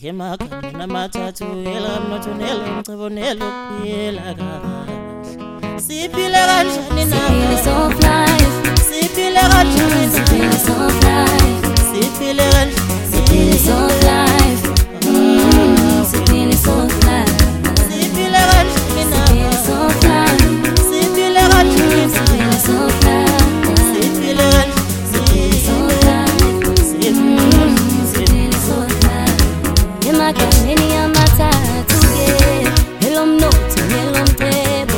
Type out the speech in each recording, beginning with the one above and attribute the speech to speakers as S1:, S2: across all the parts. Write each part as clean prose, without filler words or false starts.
S1: Emagama namathathu elamnotho nelomcebo nelokuphila kahle. Siphile kanjani na?
S2: Soft life.
S1: Siphile kanjani na?
S2: Soft life.
S1: Siphile kanjani?
S2: Soft life. Siphile soft life.
S1: Siphile kanjani na?
S2: Soft life.
S1: Siphile kanjani na?
S2: Soft life.
S1: Siphile kanjani?
S2: Soft life. Siphile soft life. Emagameni amathathu ke elomnotho nelomcebo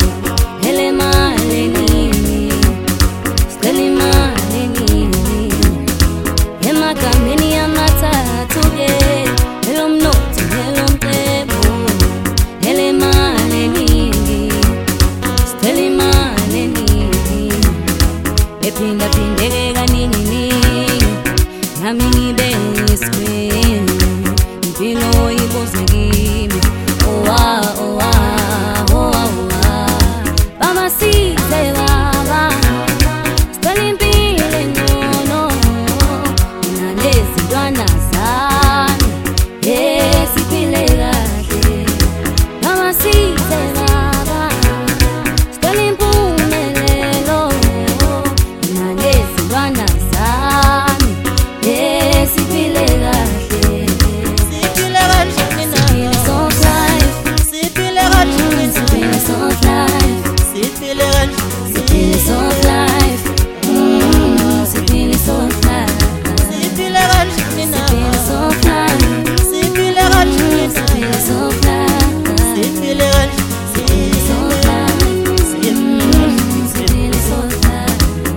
S2: elemalini sicela imalini. Emagameni amathathu ke elomnotho nelomcebo elemalini sicela imalini. Ephinda phindeke kaningi nami ngibe yisikhwele impilo ibuze kimi. Owa owa owa owa baba size baba sicela impilo engcono mina nezintwana zami siphile kahle. Baba size baba sicela impumelelo mina nezintwana zami siphile kahle.
S1: Siphile kanjani na?
S2: Soft life.
S1: Siphile kanjani na?
S2: Soft life.
S1: Siphile kanjani?
S2: Soft life. Siphile soft life.
S1: Siphile kanjani na?
S2: Soft life.
S1: Siphile kanjani na?
S2: Soft life.
S1: Siphile kanjani?
S2: Soft life. Siphile soft life.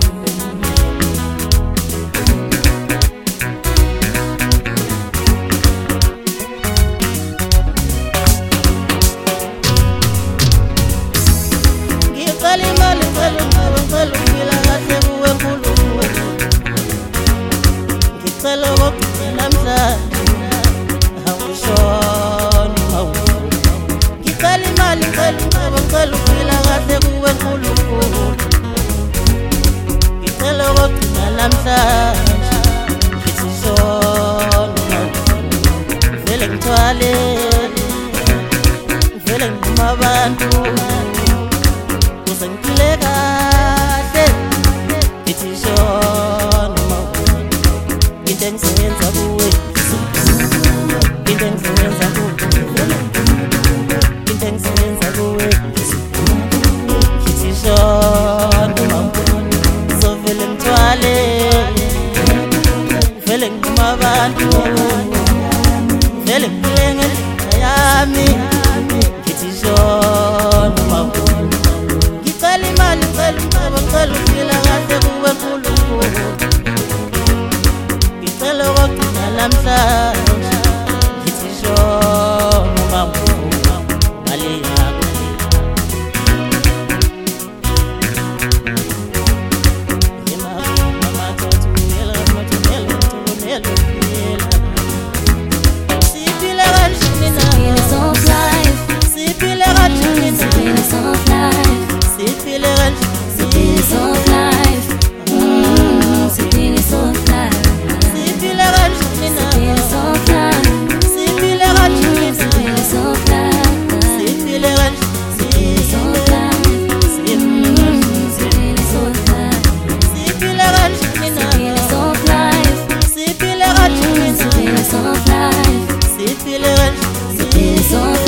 S1: Ngicela imali ngicela ukuphila kahle kuwe Nkulunkulu. Ngicela ukugcina namhlanje awushoni mawukhulu. Ngicela imali ngicela ukuphila kahle kuwe Nkulunkulu. Ngicela ukugcina namhlanje ngithi shoni mawukhulu. Ngivele ngithwale ngivele ngquma abantu uzengiphile kahle ngithi shona mawukhulu. Into engizoyenza kuwe into engizoyenza kuwe into engizoyenza kuwe ngithi shona mawukhulu. Ngizovele ngithwale ngivele ngiquma abantu ngivele ngiphile ngendlela yami ngithi shona mawukhulu. Ngicela imali ngicela ukuphila kahle kuwe Nkulunkulu. Ngicela ukugcina namhlanje ngithi shona mawukhulu mali yakho. Emagama amathathu elamnotho nelomcebo nelokuphila. Siphile kanjani na?
S2: Soft life.
S1: Siphile kanjani na?
S2: Soft life.
S1: Siphile kanjani?
S2: Soft life. Siphile soft life.
S1: Siphile kanjani na?
S2: Soft life.
S1: Siphile kanjani na?
S2: Soft life.
S1: Siphile kanjani?
S2: Soft life. Siphile soft life.
S1: Siphile kanjani na?
S2: Soft life.
S1: Siphile kanjani na?
S2: Soft life.
S1: Siphile kanjani?
S2: Soft